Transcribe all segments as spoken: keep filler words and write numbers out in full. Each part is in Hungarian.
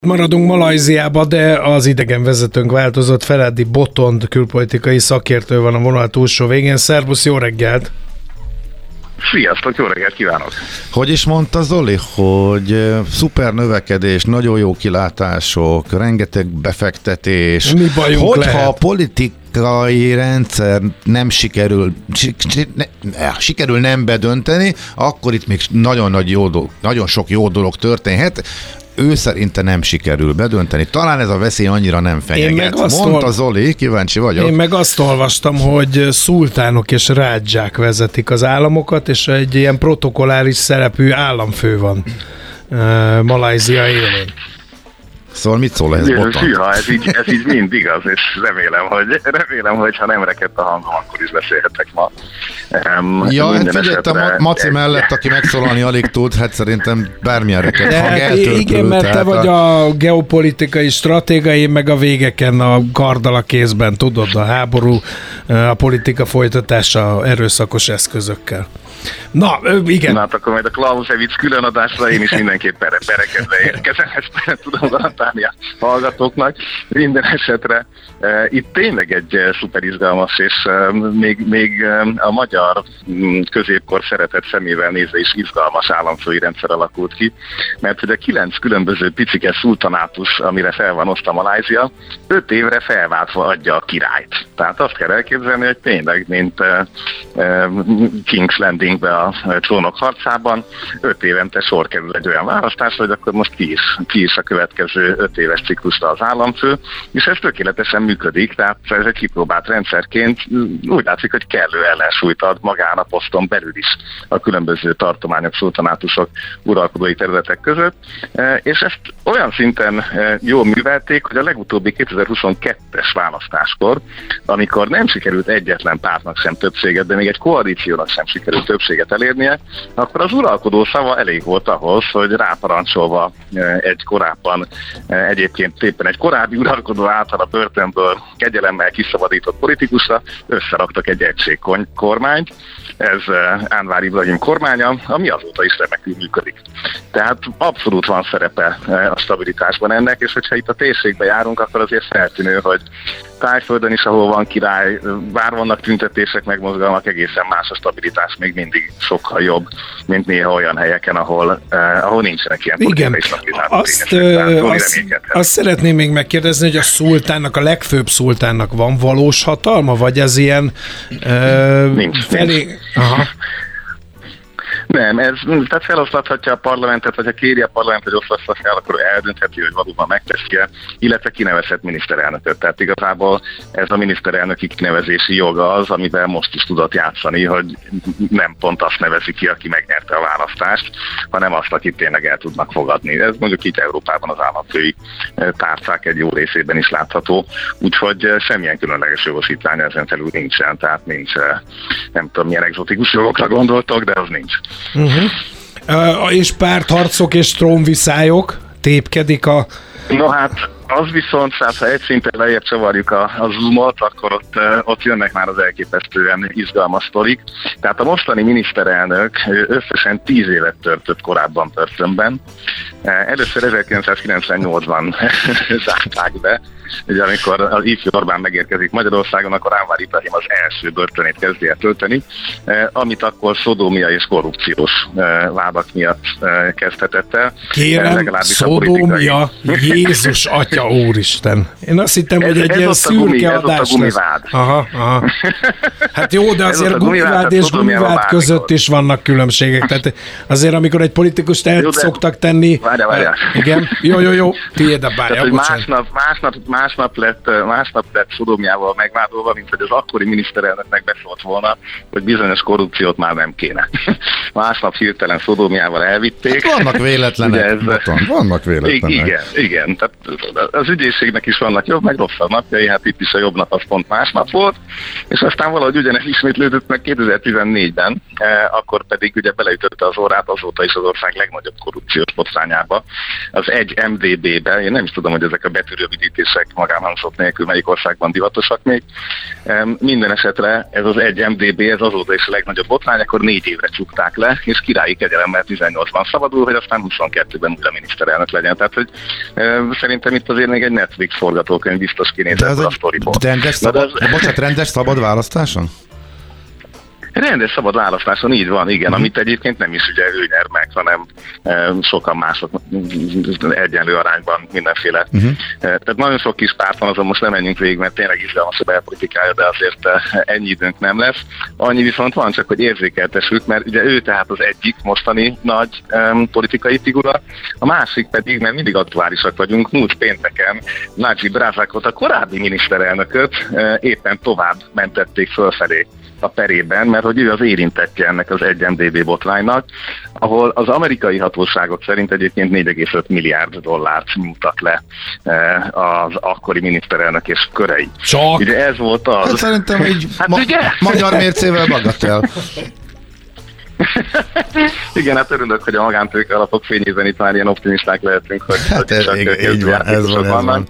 Maradunk Malajziába, de az idegenvezetőnk változott. Feledi Botond külpolitikai szakértő van a vonal túlsó végén. Szervusz, jó reggelt! Sziasztok, jó reggelt kívánok! Hogy is mondta Zoli, hogy szuper növekedés, nagyon jó kilátások, rengeteg befektetés. Mi bajunk Hogyha lehet? a politikai rendszer nem sikerül, si, si, ne, sikerül nem bedönteni, akkor itt még nagyon, nagy jó dolog, nagyon sok jó dolog történhet. Ő szerinte nem sikerül bedönteni. Talán ez a veszély annyira nem fenyeget. Mondta ol... Zoli, kíváncsi vagyok. Én meg azt olvastam, hogy szultánok és rádzsák vezetik az államokat, és egy ilyen protokolláris szerepű államfő van uh, Malajzia élén. Szóval mit szól ehhez Botond? Hűha, ez így, ez így mind igaz, és remélem, hogy remélem, hogy ha nem rekedt a hangom, akkor is beszélhetek ma. Um, ja, hát figyelj, a Maci egy... mellett, aki megszólalni alig tud, hát szerintem bármilyen rekedt hang eltöltő. Igen, mert te vagy a... a geopolitikai stratéga, én meg a végeken a karddal a kézben, tudod, a háború, a politika folytatása erőszakos eszközökkel. Na, igen. Na, hát akkor majd a Clausewitz különadásra én is mindenképp berekedve érkezem, ezt tudom garantálni a hallgatóknak. Minden esetre e, itt tényleg egy e, szuper izgalmas, és e, még, még e, a magyar m, középkor szeretett szemével nézve is izgalmas államfői rendszer alakult ki, mert hogy a kilenc különböző picike szultanátus, amire fel van osztva Malajzia, öt évre felváltva adja a királyt. Tehát azt kell elképzelni, hogy tényleg, mint e, e, King's Landing be a trónok harcában, öt évente sor kerül egy olyan választás, hogy akkor most ki is, ki is a következő öt éves ciklusra az államfő, és ez tökéletesen működik, tehát ez egy kipróbált rendszerként úgy látszik, hogy kellő ellensúlyt ad magán a poszton belül is a különböző tartományok, szultanátusok, uralkodói területek között, és ezt olyan szinten jól művelték, hogy a legutóbbi kétezer-huszonkettes választáskor, amikor nem sikerült egyetlen pártnak sem többséget, de még egy koalíciónak sem sikerült többséget elérnie, akkor az uralkodó szava elég volt ahhoz, hogy ráparancsolva egy korábban, egyébként éppen egy korábbi uralkodó által a börtönből kegyelemmel kiszabadított politikusra összeraktak egy egységkormányt. Ez Anwar Ibrahim kormánya, ami azóta is remekül működik. Tehát abszolút van szerepe a stabilitásban ennek, és hogyha itt a térségbe járunk, akkor azért feltűnő, hogy Tájföldön is, ahol van király, bár vannak tüntetések, meg mozgalmak, egészen más a stabilitás, még mindig sokkal jobb, mint néha olyan helyeken, ahol, eh, ahol nincsenek ilyen politikai stabilitások. Azt, azt, azt szeretném még megkérdezni, hogy a szultánnak, a legfőbb szultánnak van valós hatalma, vagy ez ilyen uh, nincs, felé... nincs. Aha. Nem, ez, tehát feloszlathatja a parlamentet, vagy ha kéri a parlament, hogy oszlassa fel, akkor eldöntheti, hogy valóban megteszi-e, illetve kinevezhet miniszterelnököt. Tehát igazából ez a miniszterelnöki kinevezési joga az, amivel most is tudott játszani, hogy nem pont azt nevezi ki, aki megnyerte a választást, hanem azt, akit tényleg el tudnak fogadni. Ez mondjuk itt Európában az államfői tárcák egy jó részében is látható, úgyhogy semmilyen különleges jogosítvány ezen felül nincsen, tehát nincs, nem tudom milyen egzotikus jogokra gondoltok, de az nincs. Uh-huh. Uh, és pártharcok és trónviszályok tépkedik a... No hát, az viszont, hát, ha egy szinten lejjebb csavarjuk a, a zoomot, akkor ott, ott jönnek már az elképesztően izgalmas sztorik. Tehát a mostani miniszterelnök összesen tíz évet töltött korábban börtönben. Először ezerkilencszázkilencvennyolcban zárták be, ugye amikor az ifjú Orbán megérkezik Magyarországon, akkor Anwar Ibrahim az első börtönét kezdi el tölteni, amit akkor szodómia és korrupciós vádak miatt kezdhetett el. Kérem, szodómia, Jézus Atya Úristen. Én azt hittem, hogy ez, egy ez ilyen szürke adás lesz. Aha, aha. Hát jó, de azért gumivád és gumivád között is vannak különbségek. Tehát azért, amikor egy politikust el jó, szoktak tenni... Várjál, várjál. Igen, jó, jó, jó, tiéd a bárja, másnap, másnap, másnap lett, másnap lett szodómiával megvádolva, mint hogy az akkori miniszterelnöknek beszólt volna, hogy bizonyos korrupciót már nem kéne. Másnap hirtelen szodómiával elvitték. Hát vannak véletlenek, ez, Botond, vannak véletlenek. Igen, igen. Tehát az ügyészségnek is vannak jobb, meg rosszabb napjai, hát itt is a jobb nap az pont másnap volt, és aztán valahogy ugyanez ismétlődött meg kétezer-tizennégyben, eh, akkor pedig ugye beleütötte az órát azóta is az ország legnagyobb korrupciós botrányába, az egy em dé bé-be, én nem is tudom, hogy ezek a betűrövidítések magánhangzók nélkül melyik országban divatosak még. Eh, minden esetre ez az egy em dé bé, ez azóta is a legnagyobb botrány, akkor négy évre csukták le, és királyi kegyelemmel tizennyolcban szabadul, hogy aztán huszonkettőben újra miniszterelnök legyen. Tehát, hogy e, szerintem itt azért még egy Netflix forgatókönyv biztos kinézett a sztoriból. Rendes szabad, az... bocsánat, rendes szabad választáson? Rendes szabad választáson, így van, igen, uh-huh. amit egyébként nem is ugye ő nyer meg, hanem e, sokan mások egyenlő arányban mindenféle. Uh-huh. E, tehát nagyon sok kis párt van, azon most nem menjünk végig, mert tényleg izgalmas a belpolitikája, de azért e, ennyi időnk nem lesz. Annyi viszont van, csak hogy érzékeltessük, mert ugye ő tehát az egyik mostani nagy e, politikai figura, a másik pedig, mert mindig aktuálisak vagyunk, múlt pénteken Najib Razakot, a korábbi miniszterelnököt e, éppen tovább mentették fölfelé a perében, mert hogy ő az érintettje ennek az egy em dé bé botránynak, ahol az amerikai hatóságok szerint egyébként négy egész öt milliárd dollárt nyújtak le az akkori miniszterelnök és körei. Csak? Ugye ez volt az... Hát szerintem így hát ma- ugye? magyar mércével bagatel. Igen, hát örülök, hogy a magántőke alapok fényében itt már ilyen optimisták lehetünk, hogy, hát hogy ez, csak így, így van, ez van, ez van.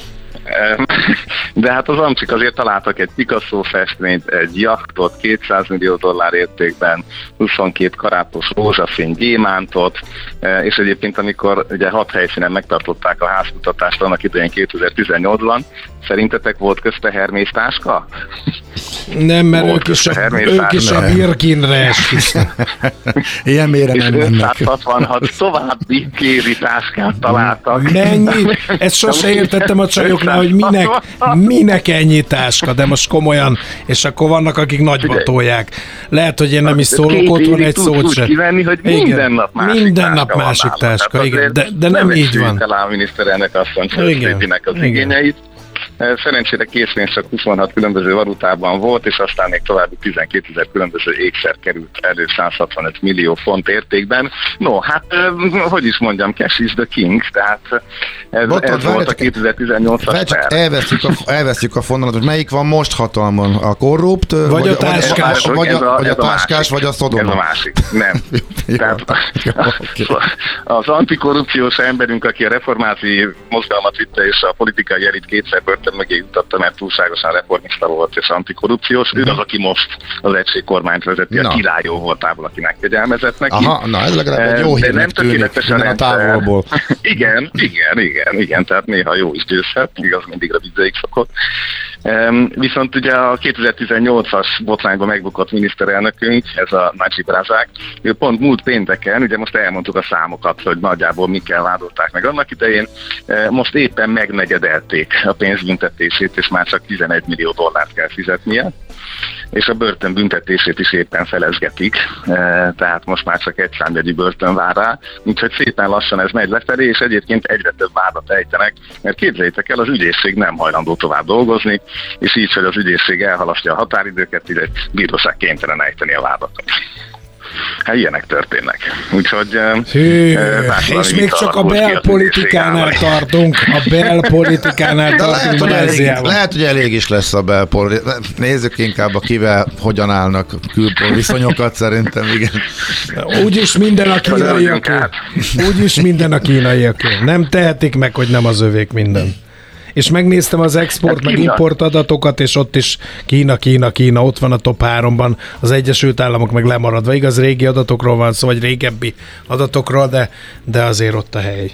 De hát az amcsik azért találtak egy Picasso festményt, egy jachtot, kétszáz millió dollár értékben, huszonkét karátos rózsaszín gyémántot, és egyébként amikor ugye hat helyszínen megtartották a házkutatást annak idején kétezer-tizennyolcban, szerintetek volt közte Hermész táska? Nem, mert ők is, a, ők is a Birkinre esküsznek. Ilyen mélyre és nem mennek. ötszázhatvanhat további kézi táskát találtak. Mennyi? Ezt sose értettem a csajoknál, hogy minek, minek ennyi táska, de most komolyan, és akkor vannak, akik nagyban tolják. Lehet, hogy én nem is szólok, ott van egy szót sem. Kivenni, hogy igen, minden nap másik minden táska, nap másik van táska, igen, de, de nem így van. Nem a miniszterelnök asszony Csörszétinek az igényeit. Szerencsére készpénz csak huszonhat különböző valutában volt, és aztán még további tizenkétezer különböző ékszer került elő száz hatvanöt millió font értékben. No, hát, hogy is mondjam, cash is the king, tehát ez, Botod, ez volt a kétezer-tizennyolcas csak elvesztjük a, elvesztjük a fonalat, hogy melyik van most hatalmon? A korrupt? Vagy, vagy a táskás? Vagy, vagy, a, vagy a, a táskás, vagy a szodoma? Ez a másik, nem. Tehát az antikorrupciós emberünk, aki a reformációi mozgalmat vitte, és a politikai elit kétszer börtön mögé jutatta, mert túlságosan reformista volt és antikorrupciós. Ő az, aki most az egységkormányt vezeti, na. A királyó voltából, aki megkegyelmezett neki. Aha, na ez legalább egy jó hírnek tűnik minden a távolból. igen, igen, igen, igen, tehát néha jó is győzhet, igaz, mindig a vicceik szokott. Um, viszont ugye a kétezer-tizennyolcas botrányban megbukott miniszterelnökünk, ez a Najib Razak, ő pont múlt pénteken, ugye most elmondtuk a számokat, hogy nagyjából mikkel vádolták meg annak idején, most éppen megnegyedelték a pénzbüntetését, és már csak tizenegy millió dollárt kell fizetnie, és a börtönbüntetését is éppen felezgetik, tehát most már csak egy számjegyű börtön vár rá, úgyhogy szépen lassan ez megy lefelé, és egyébként egyre több vádat ejtenek, mert képzeljétek el, az ügyészség nem hajlandó tovább dolgozni, és így, hogy az ügyészség elhalasztja a határidőket, így egy bíróság kénytelen ejteni a vádakat. Hát ilyenek történnek. Úgyhogy... Hű, és még csak a belpolitikánál tartunk. A belpolitikánál tartunk. Lehet, hogy elég, lehet, hogy elég is lesz a belpolitikánál. Nézzük inkább a kivel, hogyan állnak külpol viszonyokat, szerintem, igen. Úgyis minden a kínaiaké. Úgyis minden a kínaiaké. Nem tehetik meg, hogy nem az övék minden. És megnéztem az export, hát meg import adatokat, és ott is Kína, Kína, Kína, ott van a top háromban, az Egyesült Államok meg lemaradva. Igaz, régi adatokról van szó, vagy régebbi adatokról, de, de azért ott a hely.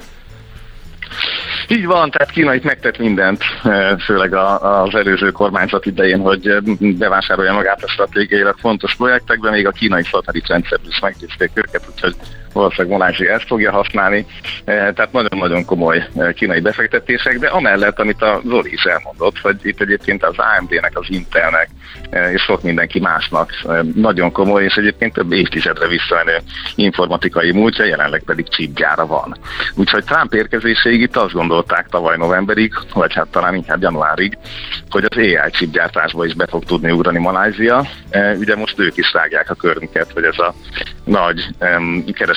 Így van, tehát Kína itt megtett mindent, főleg az előző kormányzat idején, hogy bevásárolja magát a stratégiailag fontos projektekben, még a kínai szatellit rendszerből is meggyőzték őket, úgyhogy valószínűleg Malázsia ezt fogja használni, tehát nagyon-nagyon komoly kínai befektetések, de amellett, amit a Zoli is elmondott, hogy itt egyébként az á em dé-nek, az Intelnek és sok mindenki másnak nagyon komoly, és egyébként több évtizedre visszamenő informatikai múltja, jelenleg pedig chipgyára van. Úgyhogy Trump érkezéséig itt azt gondolták tavaly novemberig, vagy hát talán inkább januárig, hogy az á i chipgyártásba is be fog tudni ugrani Malázsia. Ugye most ők is rágják a körünket, hogy ez a nagy kereskedelmi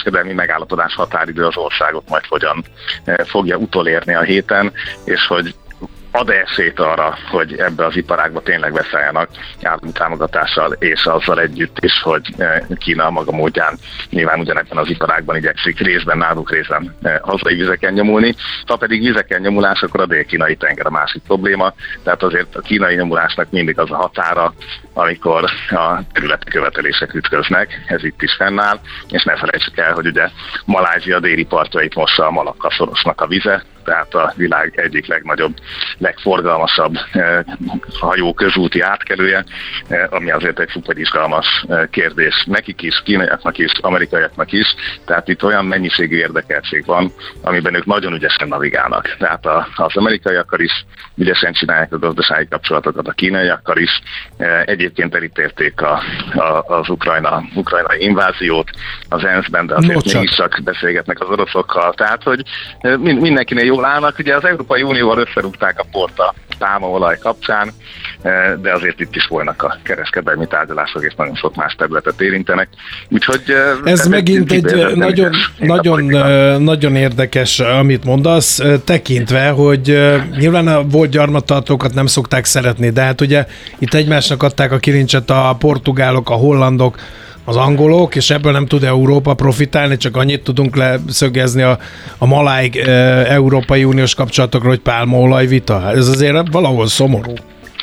kereskedelmi megállapodás határidő az országot majd hogyan fogja utolérni a héten, és hogy ad esélyt arra, hogy ebbe az iparágba tényleg beszálljanak állami támogatással, és azzal együtt is, hogy Kína a maga módján nyilván ugyanebben az iparágban igyekszik részben náluk, részben hazai vizeken nyomulni. Ha pedig vizeken nyomulás, akkor a dél-kínai tenger a másik probléma, tehát azért a kínai nyomulásnak mindig az a határa, amikor a területi követelések ütköznek, ez itt is fennáll, és ne felejtsük el, hogy ugye Malázsia déli partjait mossa a Malakka-szorosnak a vize, tehát a világ egyik legnagyobb, legforgalmasabb eh, hajó közúti átkelője, eh, ami azért egy szuper izgalmas eh, kérdés nekik is, kínaiaknak is, amerikaiaknak is, tehát itt olyan mennyiségű érdekeltség van, amiben ők nagyon ügyesen navigálnak. Tehát a, az amerikaiakkal is ügyesen csinálják a gazdasági kapcsolatokat, a kínaiakkal is, eh, egyébként elítélték a, a, az ukrajna, ukrajnai inváziót az é en es-ben, de azért no, mégiscsak beszélgetnek az oroszokkal, tehát hogy eh, mindenkinél jól állnak. Ugye az Európai Unióval összerúgták a port a pálmaolaj kapcsán, de azért itt is volnak a kereskedelmi tárgyalások, és nagyon sok más területet érintenek. Úgyhogy ez megint egy nagyon, nagyon, nagyon érdekes, amit mondasz, tekintve, hogy nyilván a volt gyarmattartókat nem szokták szeretni, de hát ugye itt egymásnak adták a kilincset a portugálok, a hollandok, az angolok, és ebből nem tud Európa profitálni, csak annyit tudunk leszögezni a, a maláig e, Európai Uniós kapcsolatokról, hogy pálmaolaj vita. Ez azért valahol szomorú.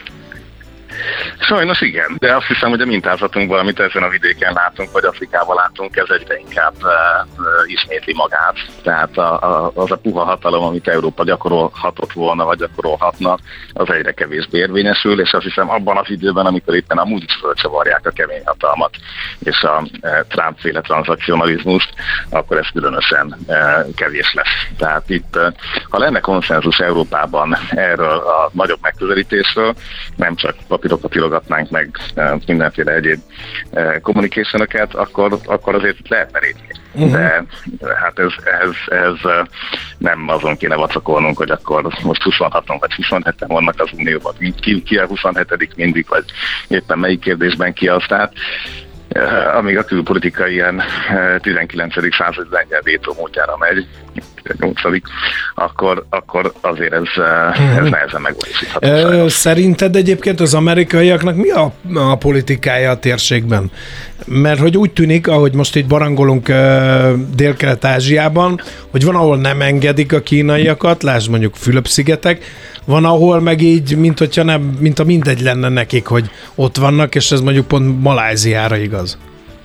Sajnos igen, de azt hiszem, hogy a mintázatunkban, amit ezen a vidéken látunk, vagy Afrikában látunk, ez egyre inkább uh, uh, ismétli magát. Tehát a, a, az a puha hatalom, amit Európa gyakorolhatott volna, vagy gyakorolhatna, az egyre kevésbé érvényesül, és azt hiszem abban az időben, amikor éppen amúgy is fölcsavarják a kemény hatalmat, és a uh, Trump-féle tranzakcionalizmust, akkor ez különösen uh, kevés lesz. Tehát itt, uh, ha lenne konszenzus Európában erről a nagyobb megközelítésről, nem csak papírokat írogatnánk meg mindenféle egyéb communication-öket, akkor, akkor azért lehetne lépni. Uh-huh. De hát ez, ez, ez nem azon kéne vacakolnunk, hogy akkor most huszonhatan vagy huszonheten vannak az Unióban. Ki, ki a huszonhetedik mindig, vagy éppen melyik kérdésben ki az. Tehát amíg a külpolitika ilyen tizenkilencedik századi lengyel vétó módjára megy, nyolcadik akkor, akkor azért ez, ez nehezen megvalósítható. Szerinted egyébként az amerikaiaknak mi a, a politikája a térségben? Mert hogy úgy tűnik, ahogy most itt barangolunk Dél-Kelet-Ázsiában, hogy van, ahol nem engedik a kínaiakat, lásd mondjuk Fülöp-szigetek, van, ahol meg így, mint hogyha nem, mint a mindegy lenne nekik, hogy ott vannak, és ez mondjuk pont Maláziára igaz.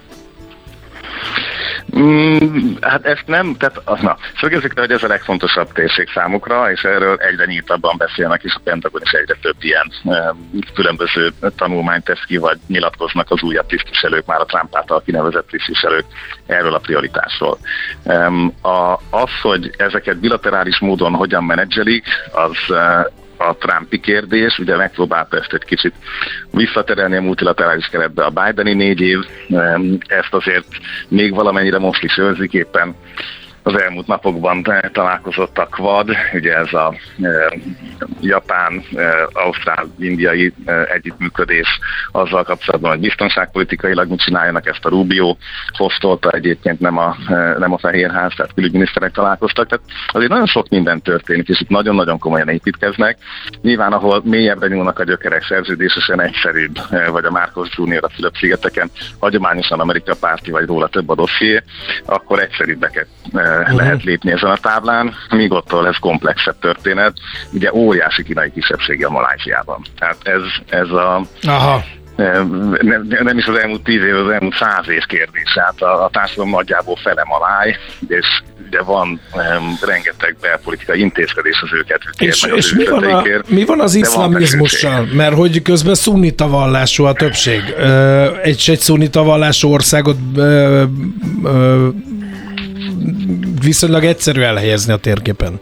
Mm, hát ezt nem, tehát na, szögezzük le, hogy ez a legfontosabb térség számukra, és erről egyre nyíltabban beszélnek, és a Pentagon is egyre több ilyen e, különböző tanulmányt tesz ki, vagy nyilatkoznak az újabb tisztviselők, már a Trump által kinevezett tisztviselők erről a prioritásról. E, a, az, hogy ezeket bilaterális módon hogyan menedzselik, az e, a Trumpi kérdés, ugye megpróbálta ezt egy kicsit visszaterelni a multilaterális keretbe a Bideni négy év, ezt azért még valamennyire most is őrzik, éppen az elmúlt napokban találkozott a Quad, ugye ez a e, japán, e, ausztrál, indiai e, együttműködés azzal kapcsolatban, hogy biztonságpolitikailag mit csináljanak, ezt a Rubio hoztolta, egyébként nem a, e, nem a Fehérház, tehát külügyminiszterek találkoztak, tehát azért nagyon sok minden történik, és itt nagyon-nagyon komolyan építkeznek. Nyilván, ahol mélyebbre nyúlnak a gyökerek, szerződésesen egyszerűbb, e, vagy a Marcos junior a Fülöp-szigeteken, hagyományosan Amerika párti, vagy róla több a dosszié, akkor egyszerűbbeket e, Uh-huh. lehet lépni ezen a táblán, míg ottól ez komplexebb történet. Ugye óriási kínai kisebbsége a Malázsiában. Tehát ez, ez a... Aha. Nem, nem is az elmúlt tíz év, az elmúlt száz év kérdés. Hát a, a társadalom nagyjából fele maláj, és ugye van um, rengeteg belpolitikai intézkedés az őket. És, és mi, van a, mi van az iszlamizmussal? Mert hogy közben szunnita vallású a többség. Egy, egy szunnita vallású országot ö, ö, viszonylag egyszerű elhelyezni a térképen.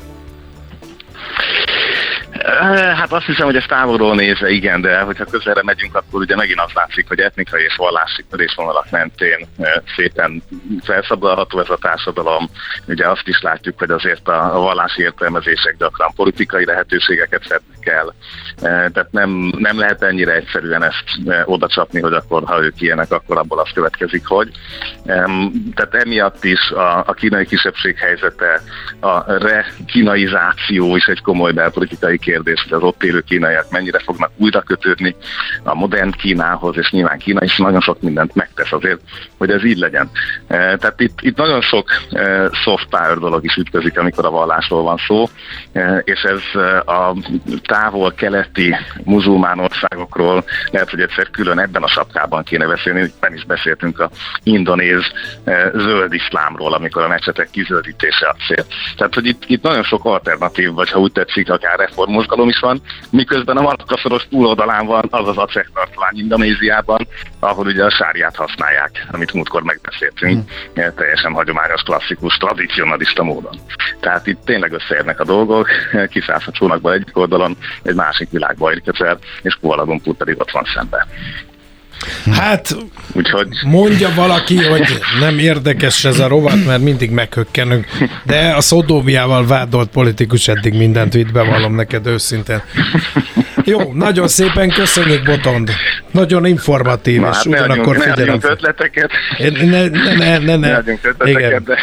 Hát azt hiszem, hogy ez távolról nézve igen, de hogyha közelre megyünk, akkor ugye megint azt látszik, hogy etnikai és vallási törésvonalak mentén szépen felszabadulható ez a társadalom. Ugye azt is látjuk, hogy azért a vallási értelmezések gyakran politikai lehetőségeket fednek kell. Tehát nem, nem lehet ennyire egyszerűen ezt odacsapni, hogy akkor, ha ők ilyenek, akkor abból az következik, hogy. Tehát emiatt is a, a kínai kisebbség helyzete, a re-kinaizáció is egy komoly belpolitikai kérdés, hogy az ott élő kínaiak mennyire fognak újra kötődni a modern Kínához, és nyilván Kína is nagyon sok mindent megtesz azért, hogy ez így legyen. Tehát itt, itt nagyon sok soft power dolog is ütközik, amikor a vallásról van szó, és ez a távol-keleti muzulmán országokról lehet, hogy egyszer külön ebben a sapkában kéne beszélni, ebben is beszéltünk a indonéz zöld iszlámról, amikor a mecsetek kizöldítése a cél. Tehát, hogy itt, itt nagyon sok alternatív, vagy ha úgy tetszik, akár reformmozgalom is van, miközben a Malakka-szoros túloldalán van az az acektartomány Indonéziában, ahol ugye a sáriát használják, amit múltkor megbeszéltünk, hmm. teljesen hagyományos, klasszikus, tradicionalista módon. Tehát itt tényleg összeérnek a dolgok, kiszállsz a csónakba egyik oldalon, egy másik világba érkezel, és Kuala Lumpur pedig ott van szemben. Hát, úgyhogy... mondja valaki, hogy nem érdekes ez a rovat, mert mindig meghökkenünk, de a Szodómiával vádolt politikus eddig mindent vitt, bevallom neked őszintén. Jó, nagyon szépen köszönjük, Botond. Nagyon informatív, na, és hát ugyanakkor figyelem. Ne adjunk ötleteket. Ne, ne, ne, ne, ne adjunk ötleteket, de,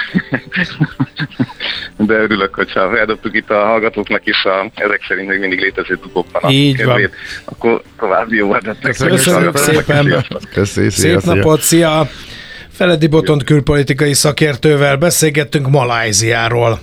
de örülök, hogyha eldobtuk itt a hallgatóknak is a, ezek szerint még mindig létező dugókban a kedvét, akkor további jó adatnak. Köszönjük szépen. Köszönjük, szép szia, napot, szia! Feledi Botond külpolitikai szakértővel beszélgettünk Malajziáról.